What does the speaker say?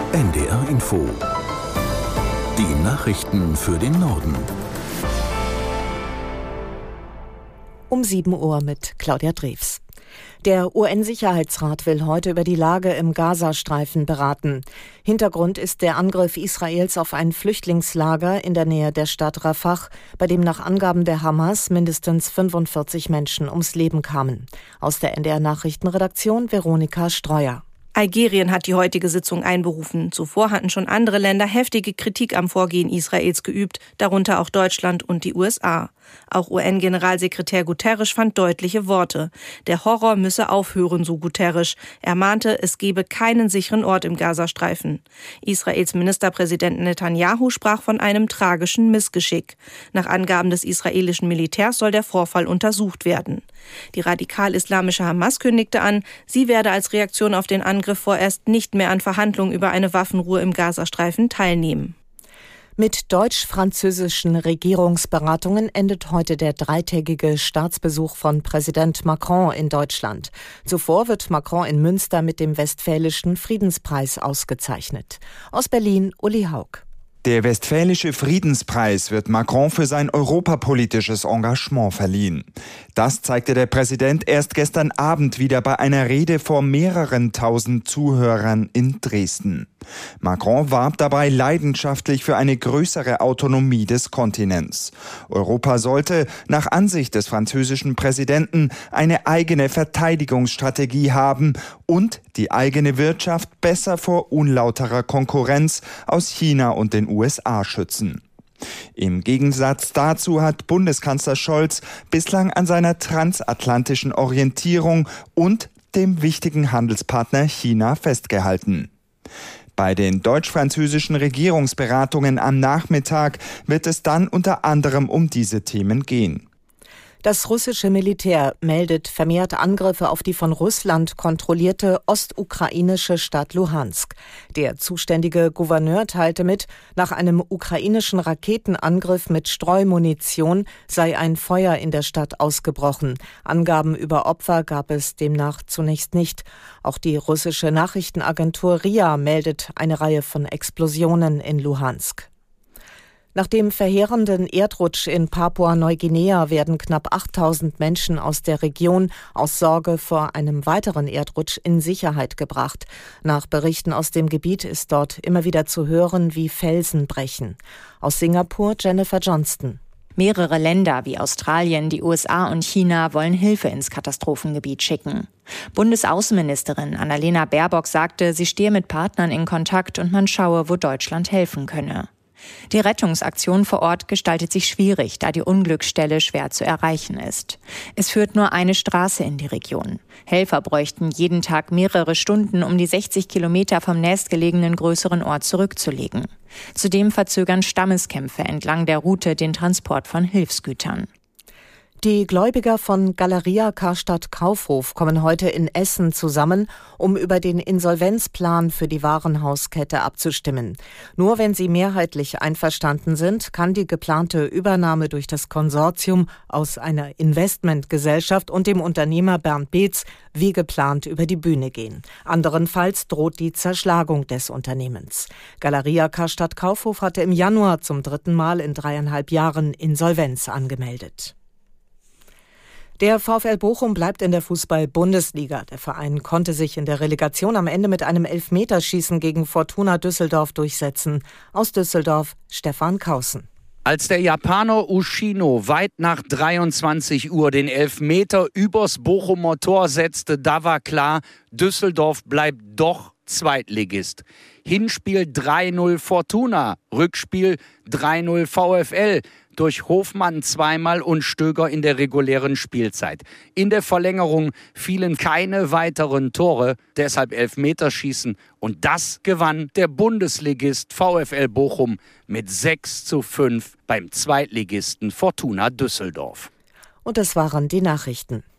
NDR Info. Die Nachrichten für den Norden. Um 7 Uhr mit Claudia Drews. Der UN-Sicherheitsrat will heute über die Lage im Gazastreifen beraten. Hintergrund ist der Angriff Israels auf ein Flüchtlingslager in der Nähe der Stadt Rafah, bei dem nach Angaben der Hamas mindestens 45 Menschen ums Leben kamen. Aus der NDR-Nachrichtenredaktion Veronika Streuer. Algerien hat die heutige Sitzung einberufen. Zuvor hatten schon andere Länder heftige Kritik am Vorgehen Israels geübt, darunter auch Deutschland und die USA. Auch UN-Generalsekretär Guterres fand deutliche Worte. Der Horror müsse aufhören, so Guterres. Er mahnte, es gebe keinen sicheren Ort im Gazastreifen. Israels Ministerpräsident Netanyahu sprach von einem tragischen Missgeschick. Nach Angaben des israelischen Militärs soll der Vorfall untersucht werden. Die radikal-islamische Hamas kündigte an, sie werde als Reaktion auf den Angriff vorerst nicht mehr an Verhandlungen über eine Waffenruhe im Gazastreifen teilnehmen. Mit deutsch-französischen Regierungsberatungen endet heute der dreitägige Staatsbesuch von Präsident Macron in Deutschland. Zuvor wird Macron in Münster mit dem Westfälischen Friedenspreis ausgezeichnet. Aus Berlin, Uli Haug. Der Westfälische Friedenspreis wird Macron für sein europapolitisches Engagement verliehen. Das zeigte der Präsident erst gestern Abend wieder bei einer Rede vor mehreren tausend Zuhörern in Dresden. Macron warb dabei leidenschaftlich für eine größere Autonomie des Kontinents. Europa sollte, nach Ansicht des französischen Präsidenten, eine eigene Verteidigungsstrategie haben und die eigene Wirtschaft besser vor unlauterer Konkurrenz aus China und den USA schützen. Im Gegensatz dazu hat Bundeskanzler Scholz bislang an seiner transatlantischen Orientierung und dem wichtigen Handelspartner China festgehalten. Bei den deutsch-französischen Regierungsberatungen am Nachmittag wird es dann unter anderem um diese Themen gehen. Das russische Militär meldet vermehrt Angriffe auf die von Russland kontrollierte ostukrainische Stadt Luhansk. Der zuständige Gouverneur teilte mit, nach einem ukrainischen Raketenangriff mit Streumunition sei ein Feuer in der Stadt ausgebrochen. Angaben über Opfer gab es demnach zunächst nicht. Auch die russische Nachrichtenagentur RIA meldet eine Reihe von Explosionen in Luhansk. Nach dem verheerenden Erdrutsch in Papua-Neuguinea werden knapp 8000 Menschen aus der Region aus Sorge vor einem weiteren Erdrutsch in Sicherheit gebracht. Nach Berichten aus dem Gebiet ist dort immer wieder zu hören, wie Felsen brechen. Aus Singapur Jennifer Johnston. Mehrere Länder wie Australien, die USA und China wollen Hilfe ins Katastrophengebiet schicken. Bundesaußenministerin Annalena Baerbock sagte, sie stehe mit Partnern in Kontakt und man schaue, wo Deutschland helfen könne. Die Rettungsaktion vor Ort gestaltet sich schwierig, da die Unglücksstelle schwer zu erreichen ist. Es führt nur eine Straße in die Region. Helfer bräuchten jeden Tag mehrere Stunden, um die 60 Kilometer vom nächstgelegenen größeren Ort zurückzulegen. Zudem verzögern Stammeskämpfe entlang der Route den Transport von Hilfsgütern. Die Gläubiger von Galeria Karstadt Kaufhof kommen heute in Essen zusammen, um über den Insolvenzplan für die Warenhauskette abzustimmen. Nur wenn sie mehrheitlich einverstanden sind, kann die geplante Übernahme durch das Konsortium aus einer Investmentgesellschaft und dem Unternehmer Bernd Beetz wie geplant über die Bühne gehen. Anderenfalls droht die Zerschlagung des Unternehmens. Galeria Karstadt Kaufhof hatte im Januar zum 3. Mal in 3,5 Jahren Insolvenz angemeldet. Der VfL Bochum bleibt in der Fußball-Bundesliga. Der Verein konnte sich in der Relegation am Ende mit einem Elfmeterschießen gegen Fortuna Düsseldorf durchsetzen. Aus Düsseldorf Stefan Kausen. Als der Japaner Ushino weit nach 23 Uhr den Elfmeter übers Bochumer Tor setzte, da war klar, Düsseldorf bleibt doch Zweitligist. Hinspiel 3-0 Fortuna, Rückspiel 3-0 VfL. Durch Hofmann zweimal und Stöger in der regulären Spielzeit. In der Verlängerung fielen keine weiteren Tore, deshalb Elfmeterschießen. Und das gewann der Bundesligist VfL Bochum mit 6:5 beim Zweitligisten Fortuna Düsseldorf. Und das waren die Nachrichten.